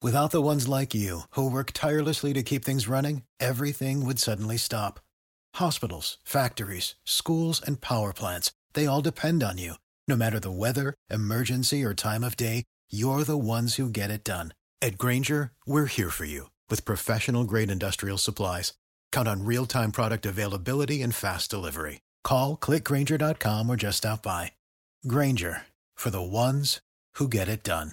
Without the ones like you, who work tirelessly to keep things running, everything would suddenly stop. Hospitals, factories, schools, and power plants, they all depend on you. No matter the weather, emergency, or time of day, you're the ones who get it done. At Grainger, we're here for you with professional-grade industrial supplies. Count on real-time product availability and fast delivery. Call, clickgrainger.com, or just stop by. Grainger, for the ones who get it done.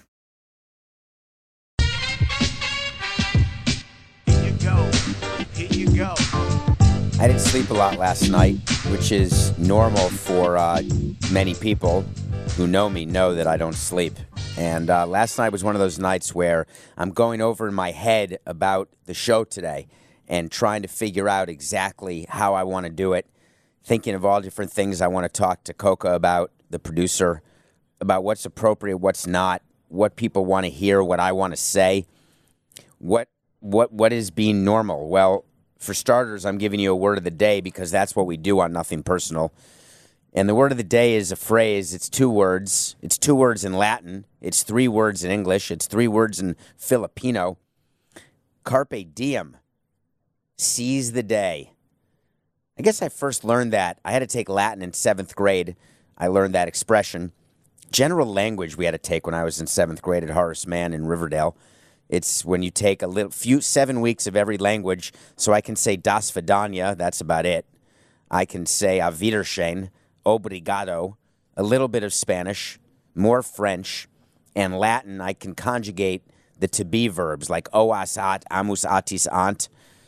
Here you go. I didn't sleep a lot last night, which is normal for many people who know me know that I don't sleep. And last night was one of those nights where I'm going over in my head about the show today and trying to figure out exactly how I want to do it, thinking of all different things I want to talk to Coca about, the producer, about what's appropriate, what's not, what people want to hear, what I want to say, what is being normal. Well, for starters, I'm giving you a word of the day because that's what we do on Nothing Personal. And the word of the day is a phrase. It's 2 words. It's 2 words in Latin. It's 3 words in English. It's 3 words in Filipino. Carpe diem. Seize the day. I guess I first learned that. I had to take Latin in 7th grade. I learned that expression. General language we had to take when I was in 7th grade at Horace Mann in Riverdale. It's when you take 7 weeks of every language. So I can say das vidania. That's about it. I can say auf Wiedersehen, obrigado, a little bit of Spanish, more French, and Latin. I can conjugate the to be verbs like oas at, amus atis ant,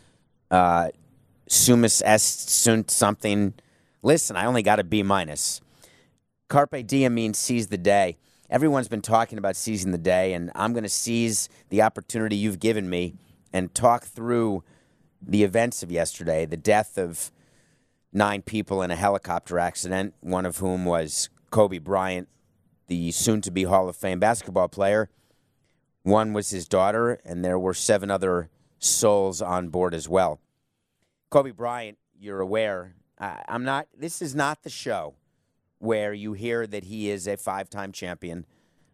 sumus est sunt something. Listen, I only got a B minus. Carpe diem means seize the day. Everyone's been talking about seizing the day, and I'm going to seize the opportunity you've given me and talk through the events of yesterday, the death of 9 people in a helicopter accident, one of whom was Kobe Bryant, the soon-to-be Hall of Fame basketball player. One was his daughter, and there were 7 other souls on board as well. Kobe Bryant, you're aware, this is not the show where you hear that he is a 5-time champion,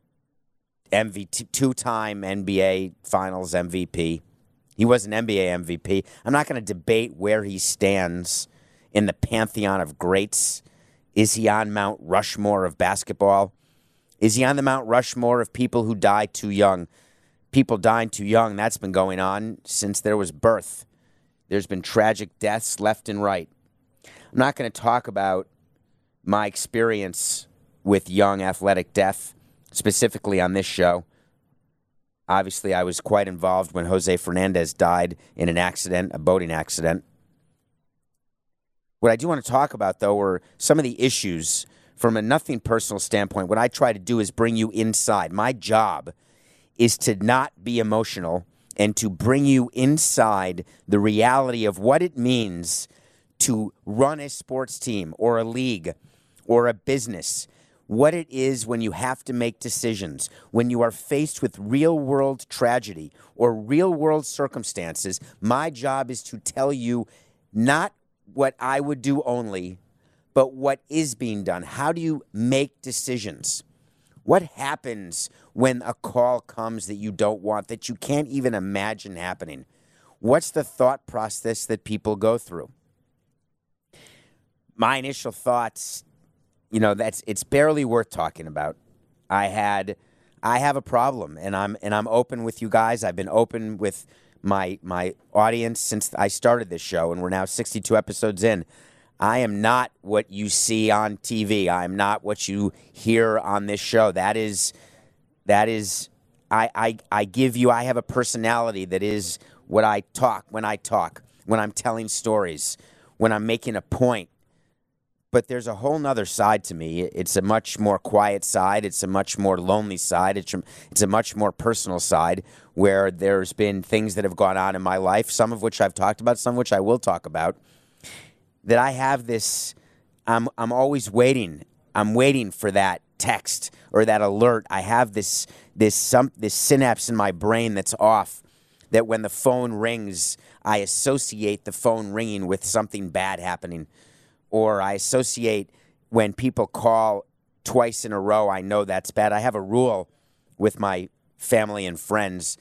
2-time NBA Finals MVP. He was an NBA MVP. I'm not going to debate where he stands in the pantheon of greats. Is he on Mount Rushmore of basketball? Is he on the Mount Rushmore of people who die too young? People dying too young, that's been going on since there was birth. There's been tragic deaths left and right. I'm not going to talk about my experience with young athletic death, specifically on this show. Obviously, I was quite involved when Jose Fernandez died in an accident, a boating accident. What I do want to talk about, though, are some of the issues from a Nothing Personal standpoint. What I try to do is bring you inside. My job is to not be emotional and to bring you inside the reality of what it means to run a sports team or a league or a business, what it is when you have to make decisions, when you are faced with real-world tragedy or real-world circumstances. My job is to tell you not what I would do only, but what is being done. How do you make decisions? What happens when a call comes that you don't want, that you can't even imagine happening? What's the thought process that people go through? My initial thoughts, it's barely worth talking about. I have a problem, and I'm open with you guys. I've been open with my audience since I started this show, and we're now 62 episodes in. I am not what you see on TV. I am not what you hear on this show. I have a personality that is what I talk, when I'm telling stories, when I'm making a point. But there's a whole nother side to me. It's a much more quiet side. It's a much more lonely side. It's a much more personal side where there's been things that have gone on in my life, some of which I've talked about, some of which I will talk about, that I have this, I'm always waiting. I'm waiting for that text or that alert. I have this synapse in my brain that's off, that when the phone rings, I associate the phone ringing with something bad happening. Or I associate when people call twice in a row, I know that's bad. I have a rule with my family and friends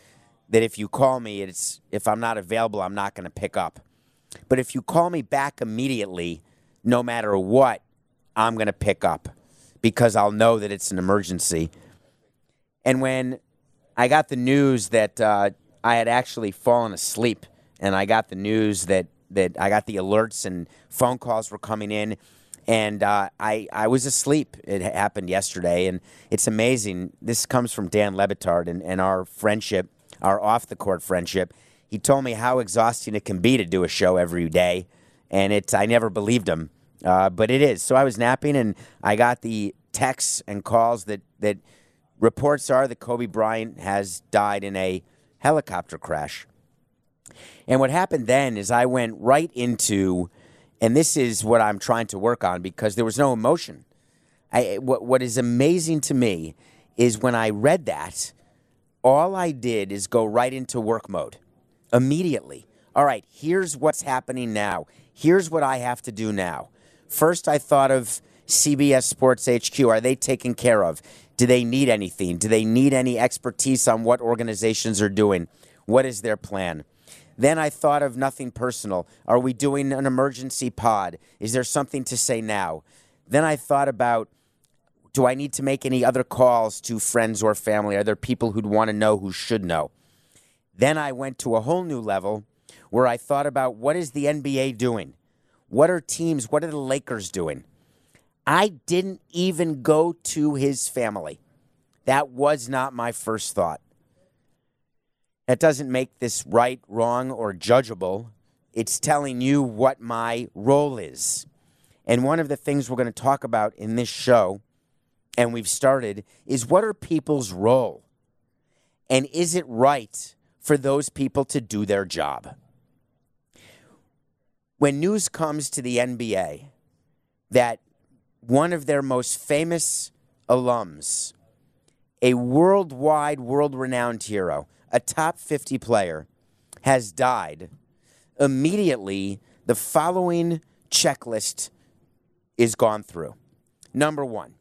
that if you call me, if I'm not available, I'm not going to pick up. But if you call me back immediately, no matter what, I'm going to pick up because I'll know that it's an emergency. And when I got the news that I had actually fallen asleep, and I got the news that I got the alerts and phone calls were coming in, and I was asleep. It happened yesterday, and it's amazing. This comes from Dan Le Batard and our friendship, our off-the-court friendship. He told me how exhausting it can be to do a show every day, and I never believed him, but it is. So I was napping, and I got the texts and calls that reports are that Kobe Bryant has died in a helicopter crash. And what happened then is I went right into, and this is what I'm trying to work on because there was no emotion. What is amazing to me is when I read that, all I did is go right into work mode immediately. All right, here's what's happening now. Here's what I have to do now. First, I thought of CBS Sports HQ. Are they taken care of? Do they need anything? Do they need any expertise on what organizations are doing? What is their plan? Then I thought of nothing personal. Are we doing an emergency pod? Is there something to say now? Then I thought about, do I need to make any other calls to friends or family? Are there people who'd want to know who should know? Then I went to a whole new level where I thought about what is the NBA doing? What are teams, what are the Lakers doing? I didn't even go to his family. That was not my first thought. That doesn't make this right, wrong, or judgeable. It's telling you what my role is. And one of the things we're going to talk about in this show, and we've started, is what are people's role? And is it right for those people to do their job? When news comes to the NBA that one of their most famous alums, a worldwide, world-renowned hero, a top 50 player, has died, immediately the following checklist is gone through. Number one,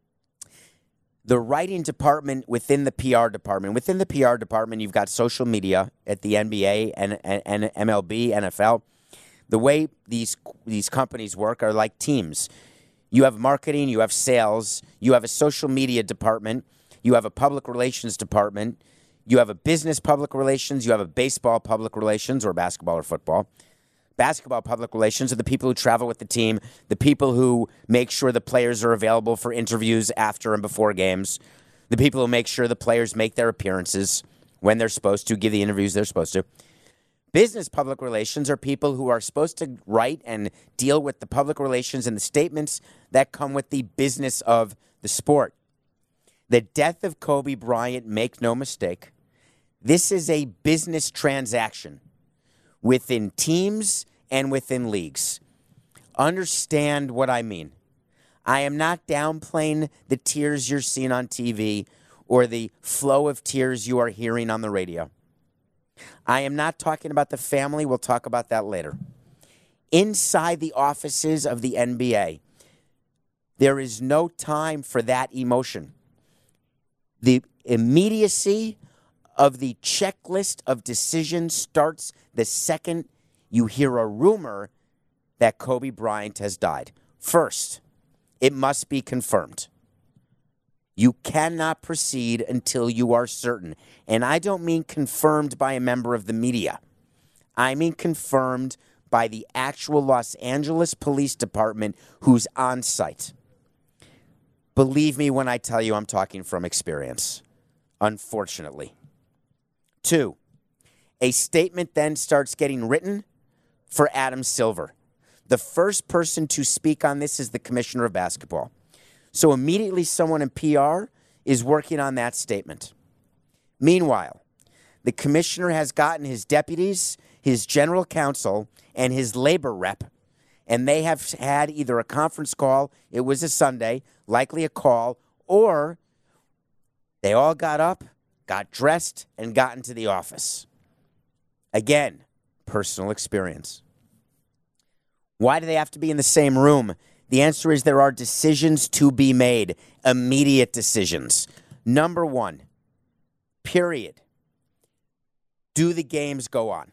the writing department within the PR department. Within the PR department, you've got social media at the NBA and MLB, NFL. The way these companies work are like teams. You have marketing, you have sales, you have a social media department, you have a public relations department, you have a business public relations, you have a baseball public relations or basketball or football. Basketball public relations are the people who travel with the team, the people who make sure the players are available for interviews after and before games, the people who make sure the players make their appearances when they're supposed to, give the interviews they're supposed to. Business public relations are people who are supposed to write and deal with the public relations and the statements that come with the business of the sport. The death of Kobe Bryant, make no mistake, this is a business transaction within teams and within leagues. Understand what I mean. I am not downplaying the tears you're seeing on TV or the flow of tears you are hearing on the radio. I am not talking about the family. We'll talk about that later. Inside the offices of the NBA, there is no time for that emotion. The immediacy of the checklist of decisions starts the second you hear a rumor that Kobe Bryant has died. First, it must be confirmed. You cannot proceed until you are certain. And I don't mean confirmed by a member of the media. I mean confirmed by the actual Los Angeles Police Department who's on site. Believe me when I tell you I'm talking from experience, unfortunately. 2, a statement then starts getting written for Adam Silver. The first person to speak on this is the commissioner of basketball. So immediately someone in PR is working on that statement. Meanwhile, the commissioner has gotten his deputies, his general counsel, and his labor rep, and they have had either a conference call, it was a Sunday, likely a call, or they all got up, got dressed, and got into the office. Again, personal experience. Why do they have to be in the same room? The answer is there are decisions to be made, immediate decisions. Number one, period. Do the games go on?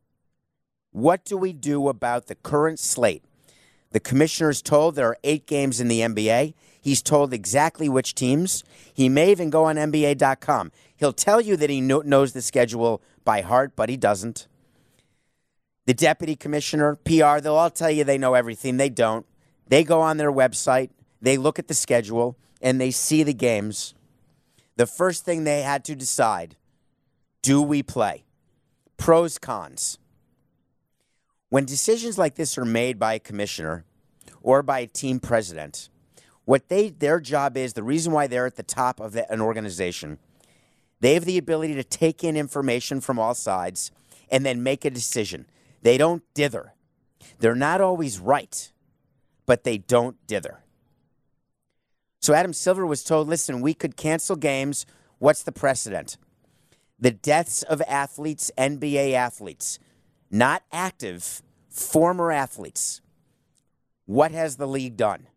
What do we do about the current slate? The commissioner is told there are 8 games in the NBA. He's told exactly which teams. He may even go on NBA.com. He'll tell you that he knows the schedule by heart, but he doesn't. The deputy commissioner, PR, they'll all tell you they know everything. They don't. They go on their website, they look at the schedule, and they see the games. The first thing they had to decide, do we play? Pros, cons. When decisions like this are made by a commissioner or by a team president, their job is, the reason why they're at the top of an organization, they have the ability to take in information from all sides and then make a decision. They don't dither. They're not always right, but they don't dither. So Adam Silver was told, listen, we could cancel games. What's the precedent? The deaths of athletes, NBA athletes, not active, former athletes. What has the league done?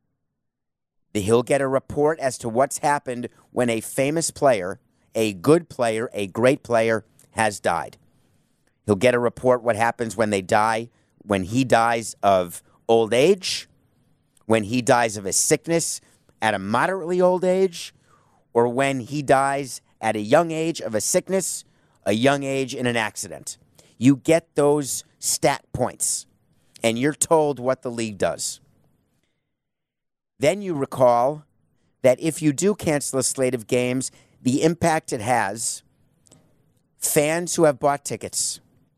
He'll get a report as to what's happened when a famous player, a good player, a great player, has died. He'll get a report what happens when they die, when he dies of old age, when he dies of a sickness at a moderately old age, or when he dies at a young age of a sickness, a young age in an accident. You get those stat points, and you're told what the league does. Then you recall that if you do cancel a slate of games, the impact it has, fans who have bought tickets,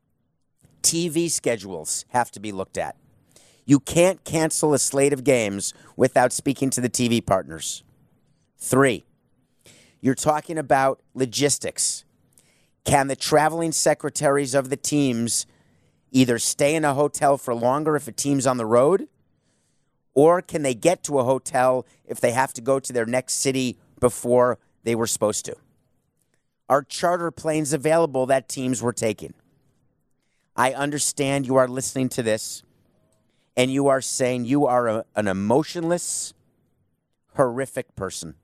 TV schedules have to be looked at. You can't cancel a slate of games without speaking to the TV partners. 3, you're talking about logistics. Can the traveling secretaries of the teams either stay in a hotel for longer if a team's on the road, or can they get to a hotel if they have to go to their next city before they were supposed to? Are charter planes available that teams were taking? I understand you are listening to this, and you are saying you are an emotionless, horrific person.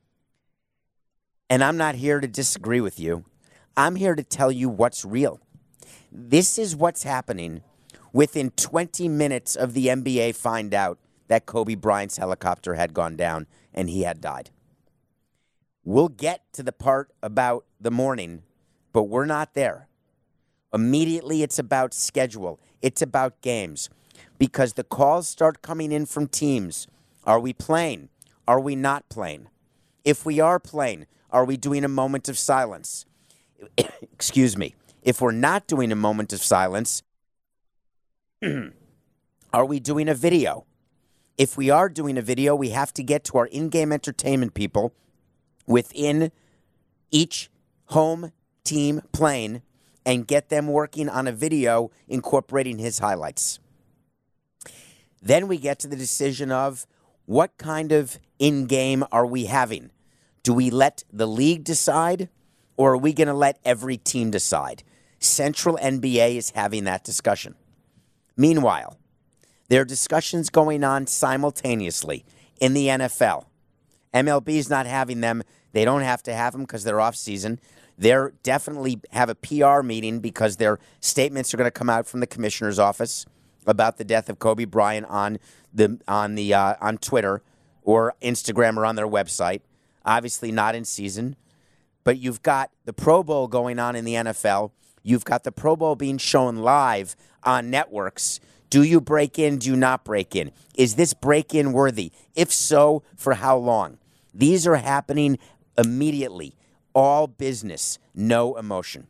And I'm not here to disagree with you. I'm here to tell you what's real. This is what's happening within 20 minutes of the NBA find out that Kobe Bryant's helicopter had gone down and he had died. We'll get to the part about the morning, but we're not there. Immediately, it's about schedule. It's about games. Because the calls start coming in from teams. Are we playing? Are we not playing? If we are playing, are we doing a moment of silence? Excuse me. If we're not doing a moment of silence, are we doing a video? If we are doing a video, we have to get to our in-game entertainment people within each home team playing and get them working on a video incorporating his highlights. Then we get to the decision of what kind of in-game are we having? Do we let the league decide, or are we going to let every team decide? Central NBA is having that discussion. Meanwhile, there are discussions going on simultaneously in the NFL. MLB is not having them. They don't have to have them because they're off season. They're definitely have a PR meeting because their statements are going to come out from the commissioner's office about the death of Kobe Bryant on Twitter or Instagram or on their website. Obviously not in season. But you've got the Pro Bowl going on in the NFL. You've got the Pro Bowl being shown live on networks. Do you break in? Do you not break in? Is this break-in worthy? If so, for how long? These are happening immediately. All business, no emotion.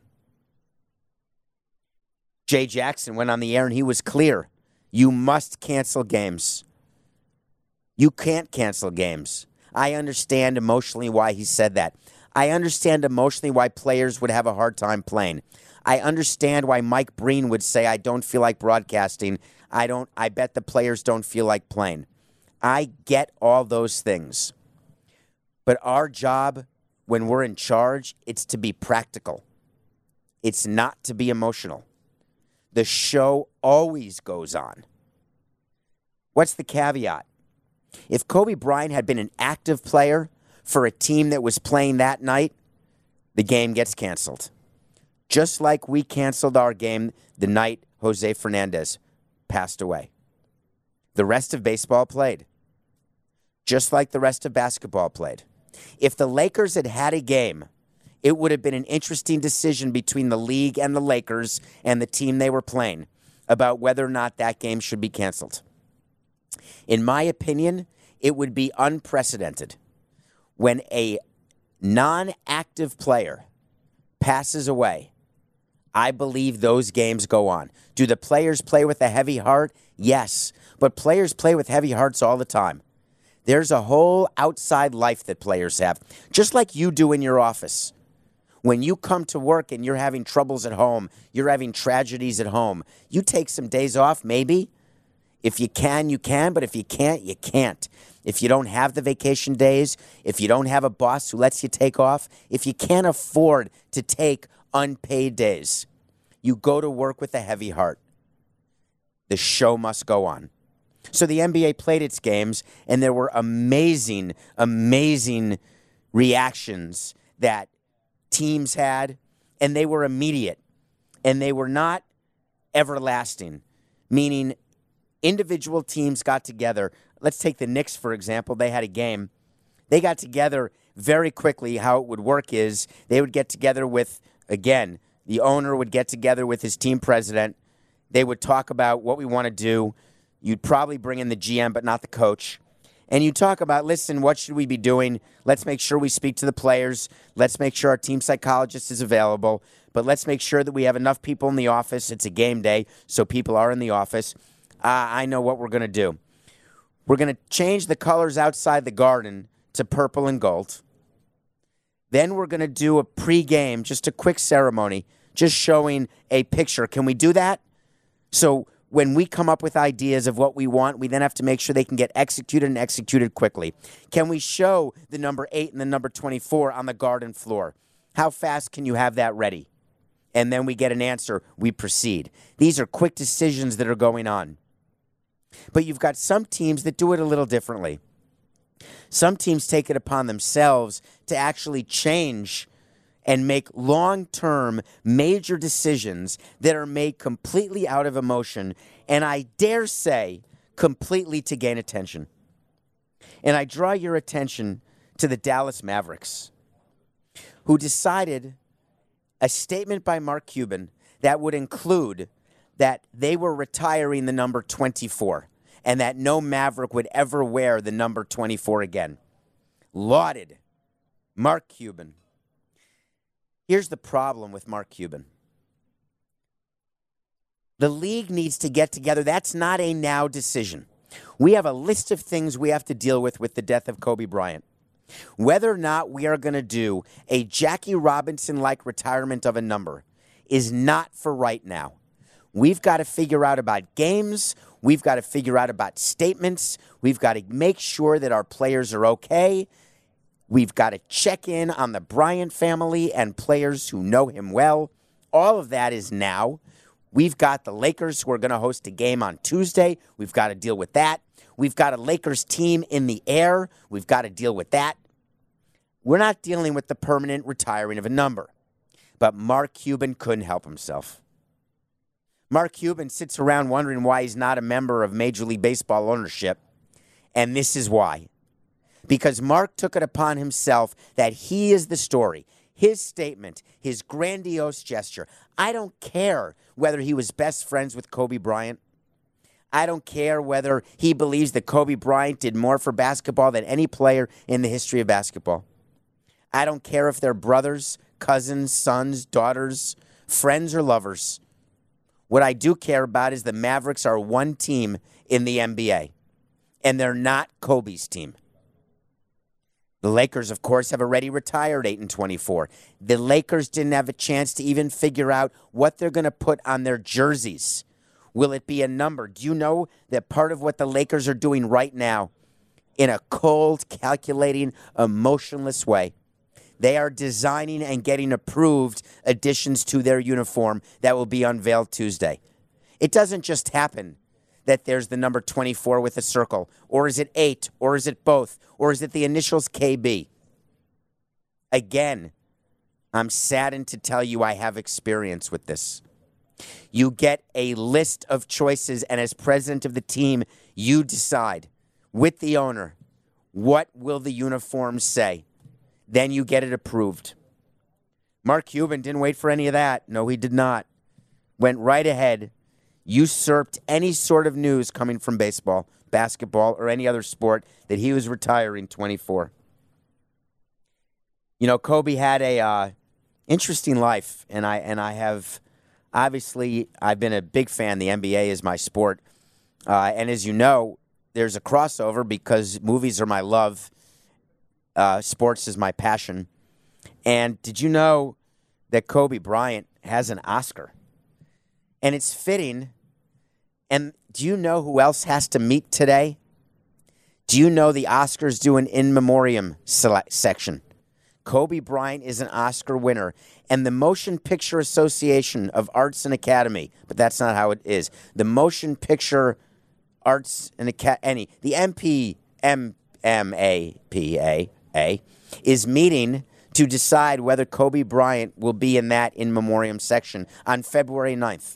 Jay Jackson went on the air and he was clear. You must cancel games. You can't cancel games. I understand emotionally why he said that. I understand emotionally why players would have a hard time playing. I understand why Mike Breen would say, I don't feel like broadcasting. I bet the players don't feel like playing. I get all those things. But our job when we're in charge, it's to be practical. It's not to be emotional. The show always goes on. What's the caveat? If Kobe Bryant had been an active player for a team that was playing that night, the game gets canceled. Just like we canceled our game the night Jose Fernandez passed away. The rest of baseball played, just like the rest of basketball played. If the Lakers had had a game, it would have been an interesting decision between the league and the Lakers and the team they were playing about whether or not that game should be canceled. In my opinion, it would be unprecedented when a non-active player passes away. I believe those games go on. Do the players play with a heavy heart? Yes, but players play with heavy hearts all the time. There's a whole outside life that players have, just like you do in your office. When you come to work and you're having troubles at home, you're having tragedies at home, you take some days off, maybe. If you can, you can, but if you can't, you can't. If you don't have the vacation days, if you don't have a boss who lets you take off, if you can't afford to take unpaid days, you go to work with a heavy heart. The show must go on. So the NBA played its games, and there were amazing, amazing reactions that teams had, and they were immediate, and they were not everlasting, meaning individual teams got together. Let's take the Knicks, for example. They had a game. They got together very quickly. How it would work is they would get together with, again, the owner would get together with his team president. They would talk about what we want to do. You'd probably bring in the GM, but not the coach. And you talk about, listen, what should we be doing? Let's make sure we speak to the players. Let's make sure our team psychologist is available. But let's make sure that we have enough people in the office. It's a game day, so people are in the office. I know what we're going to do. We're going to change the colors outside the garden to purple and gold. Then we're going to do a pregame, just a quick ceremony, just showing a picture. Can we do that? So when we come up with ideas of what we want, we then have to make sure they can get executed and executed quickly. Can we show the number 8 and the number 24 on the garden floor? How fast can you have that ready? And then we get an answer. We proceed. These are quick decisions that are going on. But you've got some teams that do it a little differently. Some teams take it upon themselves to actually change and make long-term major decisions that are made completely out of emotion, and I dare say completely to gain attention. And I draw your attention to the Dallas Mavericks, who decided a statement by Mark Cuban that would include that they were retiring the number 24 and that no Maverick would ever wear the number 24 again. Lauded Mark Cuban. Here's the problem with Mark Cuban. The league needs to get together. That's not a now decision. We have a list of things we have to deal with the death of Kobe Bryant. Whether or not we are going to do a Jackie Robinson-like retirement of a number is not for right now. We've got to figure out about games. We've got to figure out about statements. We've got to make sure that our players are okay. We've got to check in on the Bryant family and players who know him well. All of that is now. We've got the Lakers who are going to host a game on Tuesday. We've got to deal with that. We've got a Lakers team in the air. We've got to deal with that. We're not dealing with the permanent retiring of a number. But Mark Cuban couldn't help himself. Mark Cuban sits around wondering why he's not a member of Major League Baseball ownership. And this is why. Because Mark took it upon himself that he is the story. His statement, his grandiose gesture. I don't care whether he was best friends with Kobe Bryant. I don't care whether he believes that Kobe Bryant did more for basketball than any player in the history of basketball. I don't care if they're brothers, cousins, sons, daughters, friends, or lovers. What I do care about is the Mavericks are one team in the NBA, and they're not Kobe's team. The Lakers, of course, have already retired 8 and 24. The Lakers didn't have a chance to even figure out what they're going to put on their jerseys. Will it be a number? Do you know that part of what the Lakers are doing right now, in a cold, calculating, emotionless way, they are designing and getting approved additions to their uniform that will be unveiled Tuesday. It doesn't just happen that there's the number 24 with a circle, or is it 8, or is it both, or is it the initials KB? Again, I'm saddened to tell you I have experience with this. You get a list of choices, and as president of the team, you decide with the owner, what will the uniforms say? Then you get it approved. Mark Cuban didn't wait for any of that. No, he did not. Went right ahead, usurped any sort of news coming from baseball, basketball, or any other sport that he was retiring 24. You know, Kobe had a interesting life, and I have obviously I've been a big fan. The NBA is my sport, and as you know, there's a crossover because movies are my love, sports is my passion. And did you know that Kobe Bryant has an Oscar? And it's fitting. And do you know who else has to meet today? Do you know the Oscars do an in memoriam section? Kobe Bryant is an Oscar winner. And the Motion Picture Association of Arts and Academy, but that's not how it is. The Motion Picture Arts and Academy, the MPMAPA, is meeting to decide whether Kobe Bryant will be in that in memoriam section on February 9th.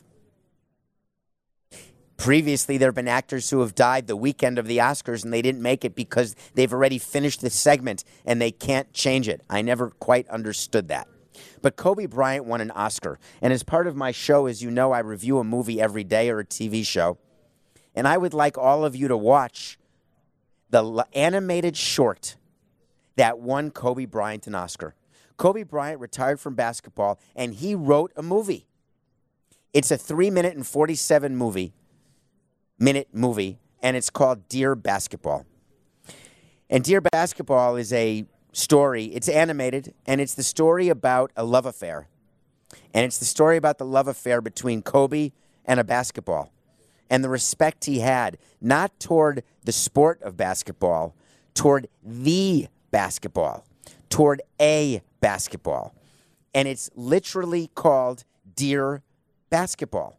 Previously, there have been actors who have died the weekend of the Oscars and they didn't make it because they've already finished the segment and they can't change it. I never quite understood that. But Kobe Bryant won an Oscar. And as part of my show, as you know, I review a movie every day or a TV show. And I would like all of you to watch the animated short that won Kobe Bryant an Oscar. Kobe Bryant retired from basketball, and he wrote a movie. It's a 3-minute and 47-minute movie, and it's called Dear Basketball. And Dear Basketball is a story. It's animated, and it's the story about a love affair. And it's the story about the love affair between Kobe and a basketball and the respect he had, not toward the sport of basketball, toward the basketball, toward a basketball. And it's literally called Dear Basketball.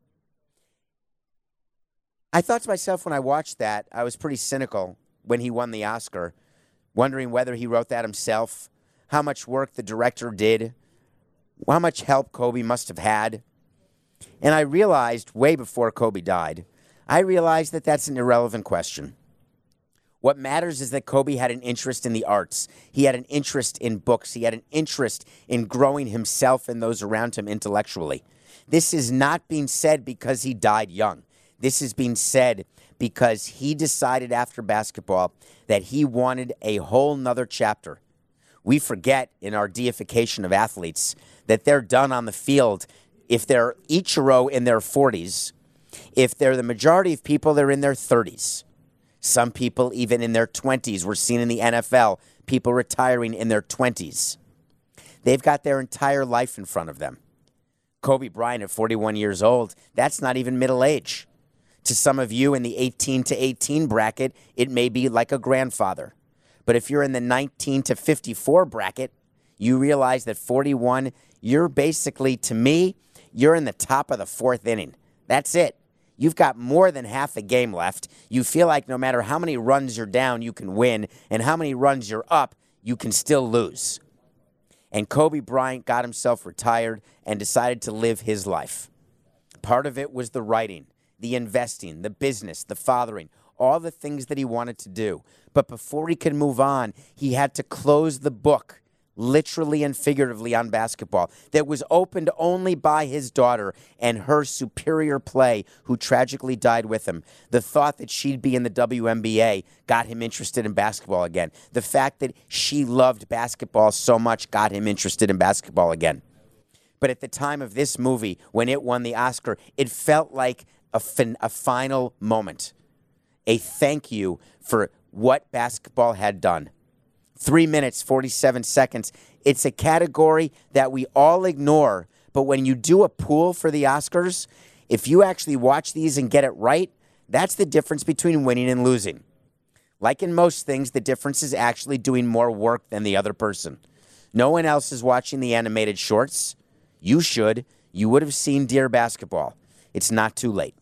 I thought to myself when I watched that, I was pretty cynical when he won the Oscar, wondering whether he wrote that himself, how much work the director did, how much help Kobe must have had. And I realized way before Kobe died, I realized that that's an irrelevant question. What matters is that Kobe had an interest in the arts. He had an interest in books. He had an interest in growing himself and those around him intellectually. This is not being said because he died young. This is being said because he decided after basketball that he wanted a whole nother chapter. We forget in our deification of athletes that they're done on the field. If they're Ichiro in their 40s, if they're the majority of people, they're in their 30s. Some people even in their 20s. We're seeing in the NFL people retiring in their 20s. They've got their entire life in front of them. Kobe Bryant at 41 years old, that's not even middle age. To some of you in the 18 to 18 bracket, it may be like a grandfather. But if you're in the 19 to 54 bracket, you realize that 41, you're basically, to me, you're in the top of the fourth inning. That's it. You've got more than half a game left. You feel like no matter how many runs you're down, you can win, and how many runs you're up, you can still lose. And Kobe Bryant got himself retired and decided to live his life. Part of it was the writing, the investing, the business, the fathering, all the things that he wanted to do. But before he could move on, he had to close the book, literally and figuratively, on basketball that was opened only by his daughter and her superior play, who tragically died with him. The thought that she'd be in the WNBA got him interested in basketball again. The fact that she loved basketball so much got him interested in basketball again. But at the time of this movie, when it won the Oscar, it felt like a final moment, a thank you for what basketball had done. 3 minutes, 47 seconds. It's a category that we all ignore, but when you do a pool for the Oscars, if you actually watch these and get it right, that's the difference between winning and losing. Like in most things, the difference is actually doing more work than the other person. No one else is watching the animated shorts. You should. You would have seen Dear Basketball. It's not too late.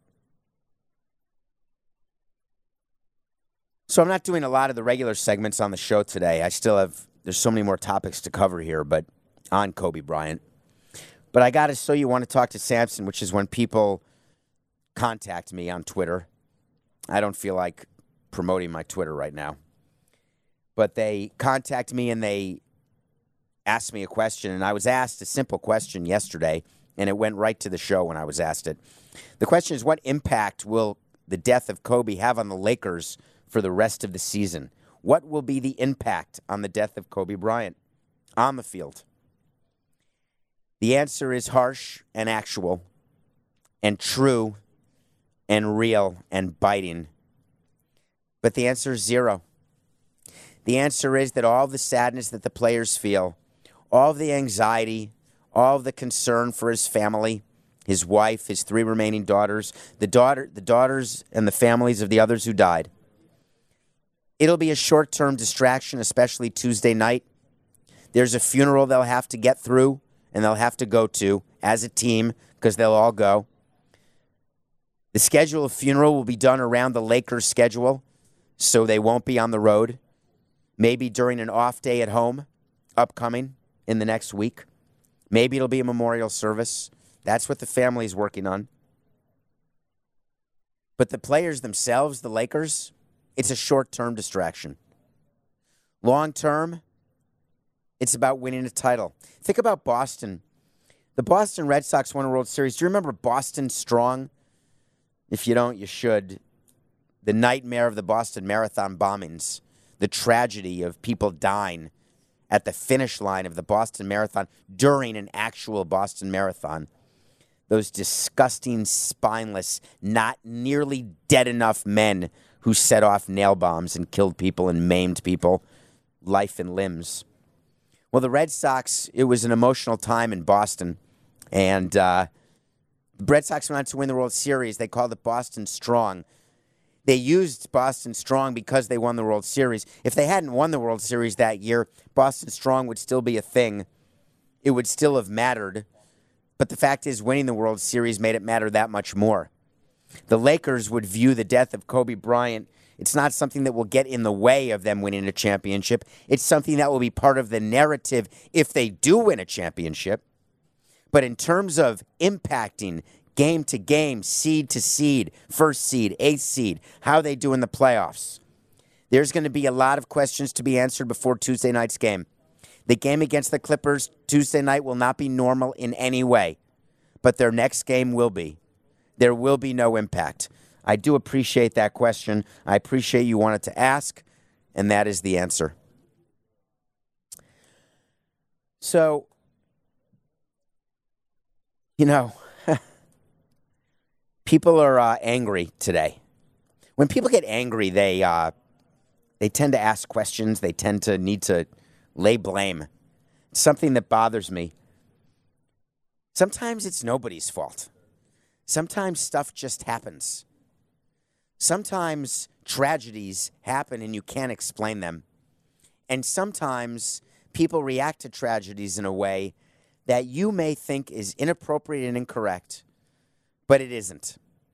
So I'm not doing a lot of the regular segments on the show today. There's so many more topics to cover here, but on Kobe Bryant. But I got to So You Want to Talk to Samson, which is when people contact me on Twitter. I don't feel like promoting my Twitter right now. But they contact me and they ask me a question. And I was asked a simple question yesterday, and it went right to the show when I was asked it. The question is, what impact will the death of Kobe have on the Lakers for the rest of the season? What will be the impact on the death of Kobe Bryant on the field? The answer is harsh and actual and true and real and biting. But the answer is zero. The answer is that all the sadness that the players feel, all the anxiety, all the concern for his family, his wife, his 3 remaining daughters, the daughters and the families of the others who died. It'll be a short-term distraction, especially Tuesday night. There's a funeral they'll have to get through and they'll have to go to as a team because they'll all go. The schedule of funeral will be done around the Lakers' schedule, so they won't be on the road. Maybe during an off day at home, upcoming in the next week. Maybe it'll be a memorial service. That's what the family's working on. But the players themselves, the Lakers, it's a short-term distraction. Long-term, it's about winning a title. Think about Boston. The Boston Red Sox won a World Series. Do you remember Boston Strong? If you don't, you should. The nightmare of the Boston Marathon bombings. The tragedy of people dying at the finish line of the Boston Marathon during an actual Boston Marathon. Those disgusting, spineless, not nearly dead enough men who set off nail bombs and killed people and maimed people, life and limbs. Well, the Red Sox, it was an emotional time in Boston, and the Red Sox went on to win the World Series. They called it Boston Strong. They used Boston Strong because they won the World Series. If they hadn't won the World Series that year, Boston Strong would still be a thing. It would still have mattered. But the fact is, winning the World Series made it matter that much more. The Lakers would view the death of Kobe Bryant. It's not something that will get in the way of them winning a championship. It's something that will be part of the narrative if they do win a championship. But in terms of impacting game to game, seed to seed, first seed, eighth seed, how they do in the playoffs, there's going to be a lot of questions to be answered before Tuesday night's game. The game against the Clippers Tuesday night will not be normal in any way, but their next game will be. There will be no impact. I do appreciate that question. I appreciate you wanted to ask, and that is the answer. So, people are angry today. When people get angry, they tend to ask questions. They tend to need to lay blame. It's something that bothers me. Sometimes it's nobody's fault. Sometimes stuff just happens. Sometimes tragedies happen and you can't explain them. And sometimes people react to tragedies in a way that you may think is inappropriate and incorrect, but it isn't.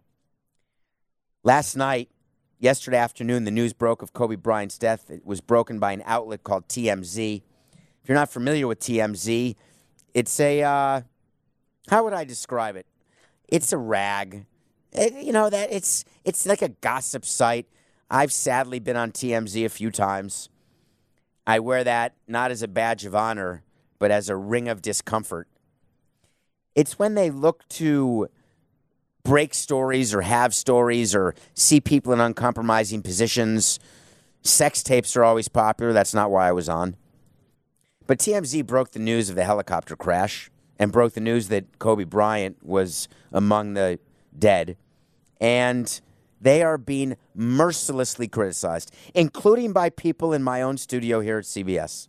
Yesterday afternoon, the news broke of Kobe Bryant's death. It was broken by an outlet called TMZ. If you're not familiar with TMZ, it's how would I describe it? It's a rag. It's like a gossip site. I've sadly been on TMZ a few times. I wear that not as a badge of honor, but as a ring of discomfort. It's when they look to break stories or have stories or see people in uncompromising positions. Sex tapes are always popular. That's not why I was on. But TMZ broke the news of the helicopter crash and broke the news that Kobe Bryant was among the dead. And they are being mercilessly criticized, including by people in my own studio here at CBS.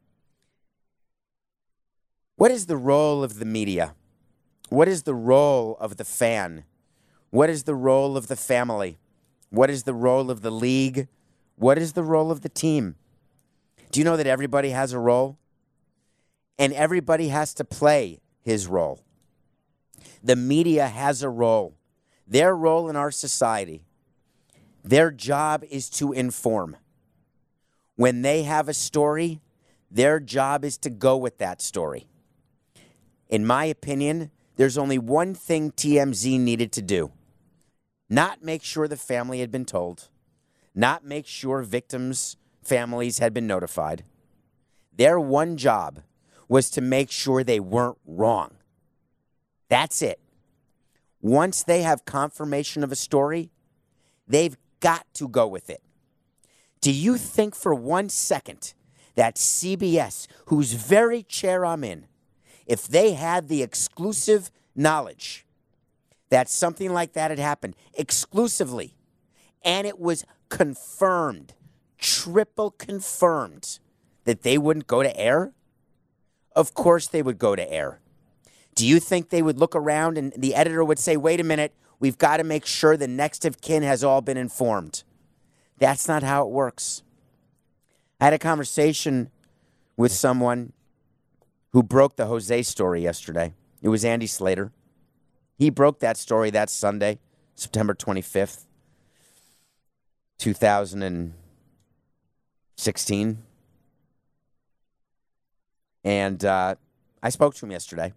What is the role of the media? What is the role of the fan? What is the role of the family? What is the role of the league? What is the role of the team? Do you know that everybody has a role? And everybody has to play his role. The media has a role. Their role in our society, their job is to inform. When they have a story, Their job is to go with that story. In my opinion, there's only one thing TMZ needed to do. Not make sure the family had been told. Not make sure victims' families had been notified. Their one job was to make sure they weren't wrong. That's it. Once they have confirmation of a story, they've got to go with it. Do you think for 1 second that CBS, whose very chair I'm in, if they had the exclusive knowledge that something like that had happened exclusively, and it was confirmed, triple confirmed, that they wouldn't go to air? Of course they would go to air. Do you think they would look around and the editor would say, wait a minute, we've got to make sure the next of kin has all been informed? That's not how it works. I had a conversation with someone who broke the Jose story yesterday. It was Andy Slater. He broke that story that Sunday, September 25th, 2016. And I spoke to him yesterday.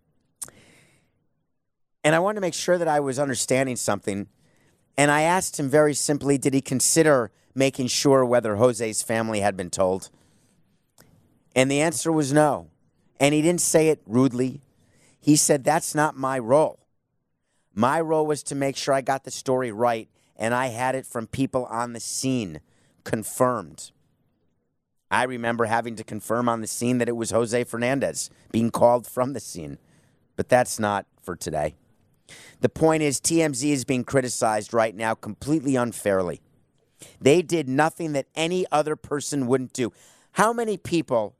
And I wanted to make sure that I was understanding something. And I asked him very simply, did he consider making sure whether Jose's family had been told? And the answer was no. And he didn't say it rudely. He said, that's not my role. My role was to make sure I got the story right, and I had it from people on the scene, confirmed. I remember having to confirm on the scene that it was Jose Fernandez being called from the scene. But that's not for today. The point is, TMZ is being criticized right now completely unfairly. They did nothing that any other person wouldn't do. How many people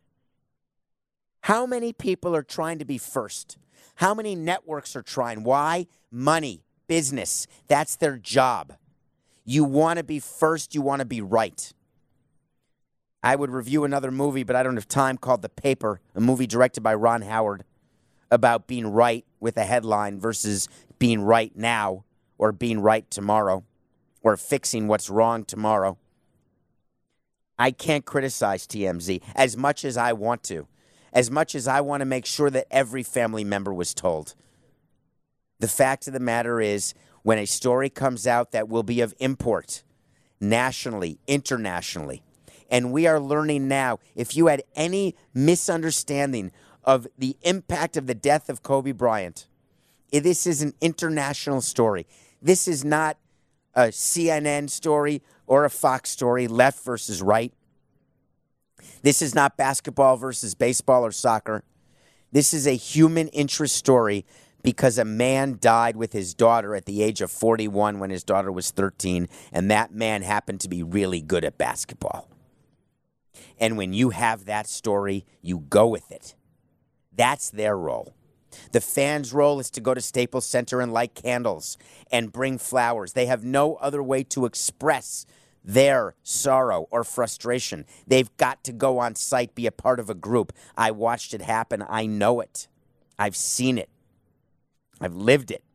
are trying to be first? How many networks are trying? Why? Money, business. That's their job. You want to be first. You want to be right. I would review another movie, but I don't have time, called The Paper, a movie directed by Ron Howard, about being right with a headline versus being right now or being right tomorrow or fixing what's wrong tomorrow. I can't criticize TMZ as much as I want to, as much as I want to make sure that every family member was told. The fact of the matter is, when a story comes out that will be of import nationally, internationally, and we are learning now, if you had any misunderstanding of the impact of the death of Kobe Bryant, this is an international story. This is not a CNN story or a Fox story, left versus right. This is not basketball versus baseball or soccer. This is a human interest story because a man died with his daughter at the age of 41 when his daughter was 13, and that man happened to be really good at basketball. And when you have that story, you go with it. That's their role. The fans' role is to go to Staples Center and light candles and bring flowers. They have no other way to express their sorrow or frustration. They've got to go on site, be a part of a group. I watched it happen. I know it. I've seen it. I've lived it.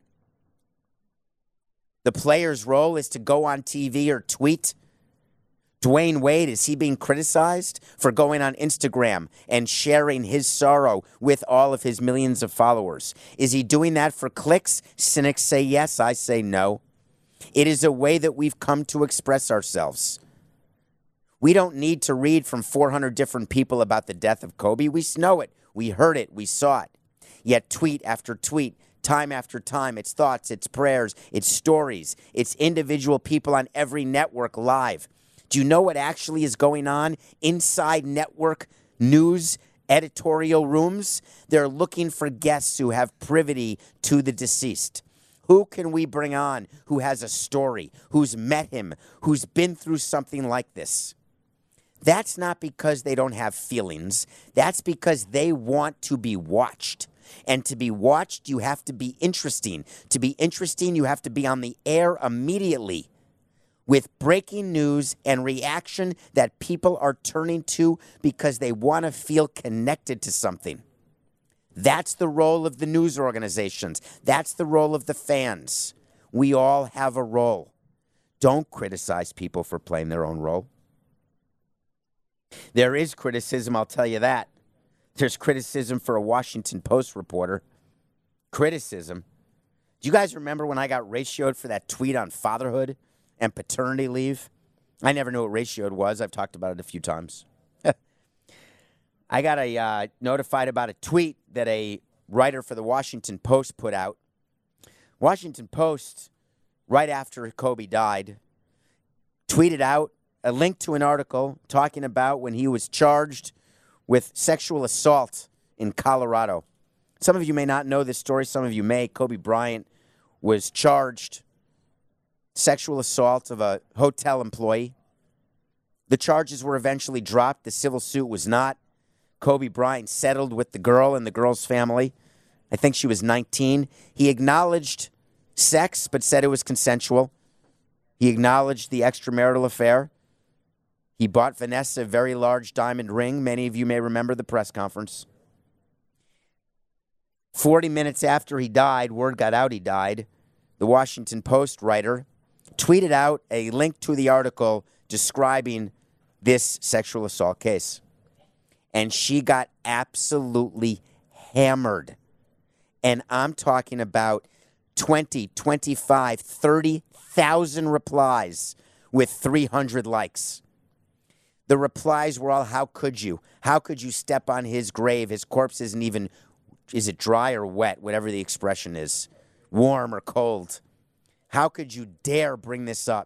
The player's role is to go on TV or tweet. Dwayne Wade, is he being criticized for going on Instagram and sharing his sorrow with all of his millions of followers? Is he doing that for clicks? Cynics say yes, I say no. It is a way that we've come to express ourselves. We don't need to read from 400 different people about the death of Kobe. We know it. We heard it. We saw it. Yet tweet after tweet, time after time, it's thoughts, it's prayers, it's stories, it's individual people on every network live. Do you know what actually is going on inside network news editorial rooms? They're looking for guests who have privity to the deceased. Who can we bring on who has a story, who's met him, who's been through something like this? That's not because they don't have feelings. That's because they want to be watched. And to be watched, you have to be interesting. To be interesting, you have to be on the air immediately with breaking news and reaction that people are turning to because they want to feel connected to something. That's the role of the news organizations. That's the role of the fans. We all have a role. Don't criticize people for playing their own role. There is criticism, I'll tell you that. There's criticism for a Washington Post reporter. Criticism. Do you guys remember when I got ratioed for that tweet on fatherhood and paternity leave? I never knew what ratioed was. I've talked about it a few times. I got notified about a tweet that a writer for the Washington Post put out. Washington Post, right after Kobe died, tweeted out a link to an article talking about when he was charged with sexual assault in Colorado. Some of you may not know this story. Some of you may. Kobe Bryant was charged sexual assault of a hotel employee. The charges were eventually dropped. The civil suit was not. Kobe Bryant settled with the girl and the girl's family. I think she was 19. He acknowledged sex, but said it was consensual. He acknowledged the extramarital affair. He bought Vanessa a very large diamond ring. Many of you may remember the press conference. 40 minutes after he died, word got out he died, the Washington Post writer tweeted out a link to the article describing this sexual assault case. And she got absolutely hammered. And I'm talking about 20, 25, 30,000 replies with 300 likes. The replies were all, how could you? How could you step on his grave? His corpse isn't even, is it dry or wet? Whatever the expression is, warm or cold. How could you dare bring this up?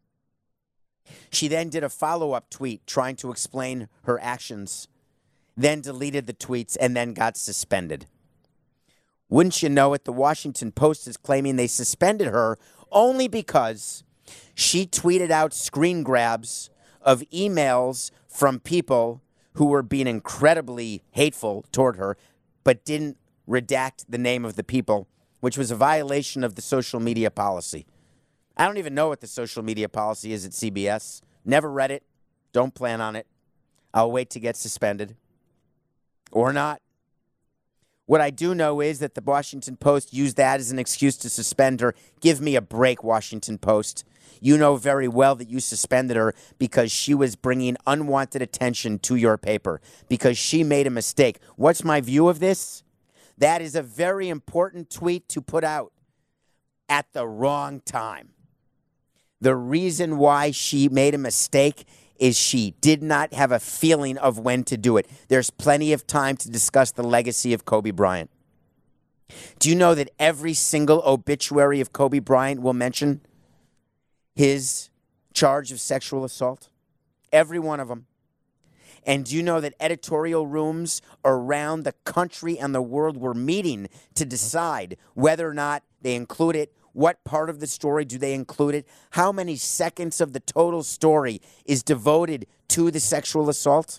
She then did a follow-up tweet trying to explain her actions, then deleted the tweets, and then got suspended. Wouldn't you know it, the Washington Post is claiming they suspended her only because she tweeted out screen grabs of emails from people who were being incredibly hateful toward her, but didn't redact the name of the people, which was a violation of the social media policy. I don't even know what the social media policy is at CBS. Never read it. Don't plan on it. I'll wait to get suspended. Or not. What I do know is that the Washington Post used that as an excuse to suspend her. Give me a break, Washington Post. You know very well that you suspended her because she was bringing unwanted attention to your paper, because she made a mistake. What's my view of this? That is a very important tweet to put out at the wrong time. The reason why she made a mistake is she did not have a feeling of when to do it. There's plenty of time to discuss the legacy of Kobe Bryant. Do you know that every single obituary of Kobe Bryant will mention his charge of sexual assault? Every one of them. And do you know that editorial rooms around the country and the world were meeting to decide whether or not they include it? What part of the story do they include it? How many seconds of the total story is devoted to the sexual assault?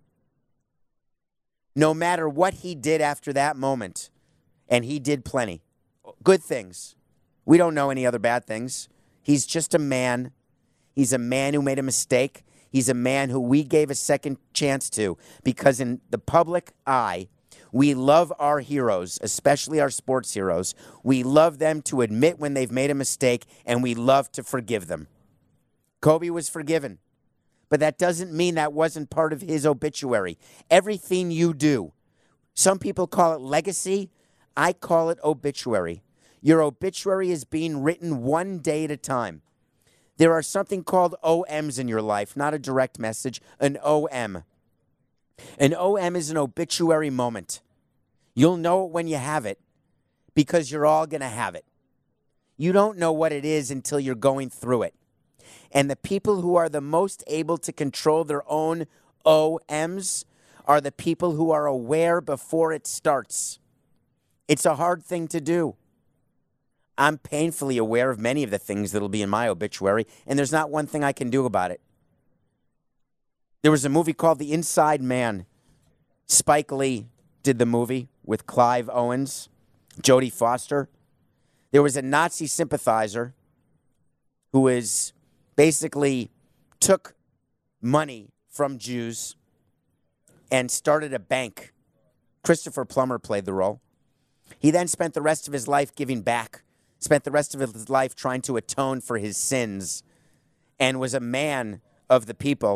No matter what he did after that moment, and he did plenty, good things. We don't know any other bad things. He's just a man. He's a man who made a mistake. He's a man who we gave a second chance to, because in the public eye, we love our heroes, especially our sports heroes. We love them to admit when they've made a mistake, and we love to forgive them. Kobe was forgiven, but that doesn't mean that wasn't part of his obituary. Everything you do, some people call it legacy. I call it obituary. Your obituary is being written one day at a time. There are something called OMs in your life, not a direct message, an OM. An OM is an obituary moment. You'll know it when you have it, because you're all going to have it. You don't know what it is until you're going through it. And the people who are the most able to control their own OMs are the people who are aware before it starts. It's a hard thing to do. I'm painfully aware of many of the things that'll be in my obituary, and there's not one thing I can do about it. There was a movie called The Inside Man. Spike Lee did the movie with Clive Owens, Jodie Foster. There was a Nazi sympathizer who basically took money from Jews and started a bank. Christopher Plummer played the role. He then spent the rest of his life giving back, spent the rest of his life trying to atone for his sins, and was a man of the people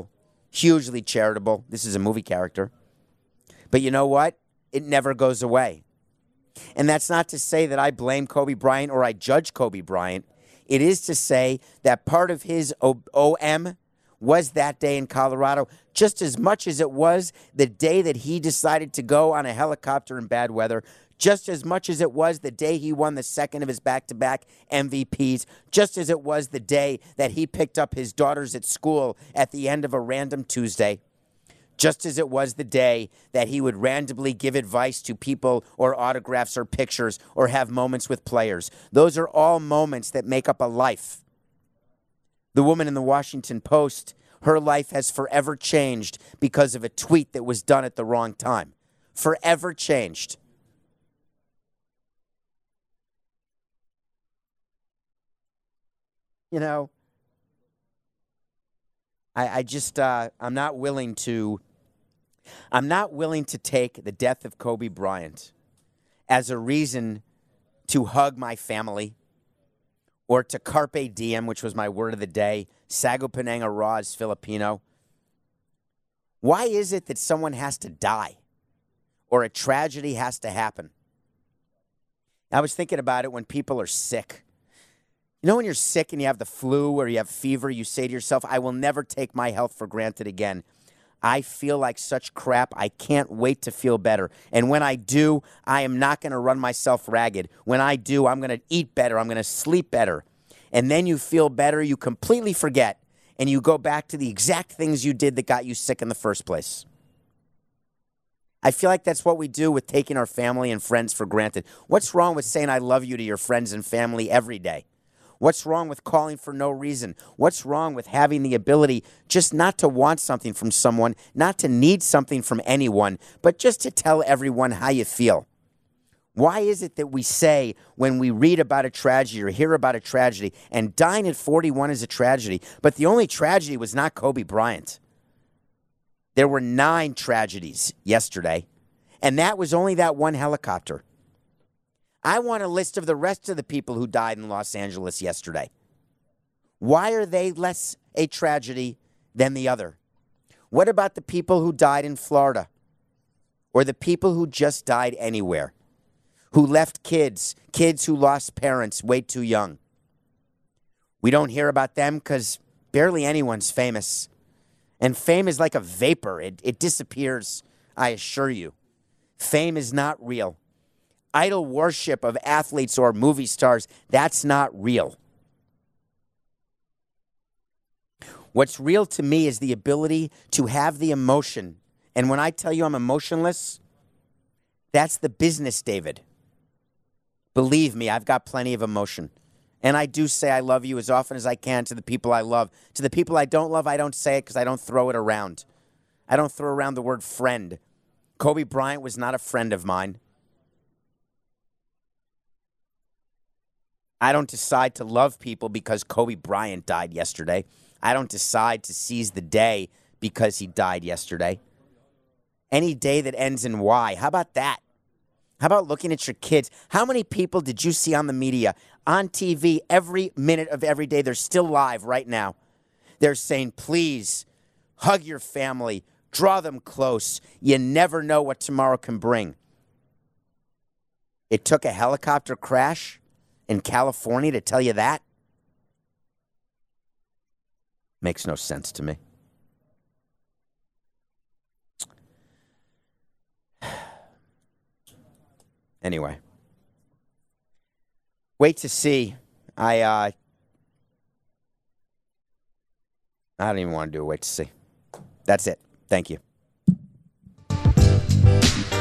hugely charitable. This is a movie character. But you know what? It never goes away. And that's not to say that I blame Kobe Bryant or I judge Kobe Bryant. It is to say that part of his OM was that day in Colorado, just as much as it was the day that he decided to go on a helicopter in bad weather, just as much as it was the day he won the second of his back-to-back MVPs, just as it was the day that he picked up his daughters at school at the end of a random Tuesday, just as it was the day that he would randomly give advice to people or autographs or pictures or have moments with players. Those are all moments that make up a life. The woman in the Washington Post, her life has forever changed because of a tweet that was done at the wrong time. Forever changed. You know, I'm not willing to take the death of Kobe Bryant as a reason to hug my family or to carpe diem, which was my word of the day. Sagopananga Raw is Filipino. Why is it that someone has to die or a tragedy has to happen? I was thinking about it when people are sick. You know when you're sick and you have the flu or you have fever, you say to yourself, I will never take my health for granted again. I feel like such crap. I can't wait to feel better. And when I do, I am not going to run myself ragged. When I do, I'm going to eat better. I'm going to sleep better. And then you feel better. You completely forget. And you go back to the exact things you did that got you sick in the first place. I feel like that's what we do with taking our family and friends for granted. What's wrong with saying I love you to your friends and family every day? What's wrong with calling for no reason? What's wrong with having the ability just not to want something from someone, not to need something from anyone, but just to tell everyone how you feel? Why is it that we say when we read about a tragedy or hear about a tragedy, and dying at 41 is a tragedy, but the only tragedy was not Kobe Bryant? There were 9 tragedies yesterday, and that was only that one helicopter. I want a list of the rest of the people who died in Los Angeles yesterday. Why are they less a tragedy than the other? What about the people who died in Florida? Or the people who just died anywhere? Who left kids who lost parents way too young? We don't hear about them because barely anyone's famous. And fame is like a vapor. It disappears, I assure you. Fame is not real. Idol worship of athletes or movie stars, that's not real. What's real to me is the ability to have the emotion. And when I tell you I'm emotionless, that's the business, David. Believe me, I've got plenty of emotion. And I do say I love you as often as I can to the people I love. To the people I don't love, I don't say it because I don't throw it around. I don't throw around the word friend. Kobe Bryant was not a friend of mine. I don't decide to love people because Kobe Bryant died yesterday. I don't decide to seize the day because he died yesterday. Any day that ends in Y. How about that? How about looking at your kids? How many people did you see on the media, on TV, every minute of every day? They're still live right now. They're saying, please, hug your family. Draw them close. You never know what tomorrow can bring. It took a helicopter crash in California to tell you that? Makes no sense to me. Anyway. Wait to see. I don't even want to do a wait to see. That's it. Thank you.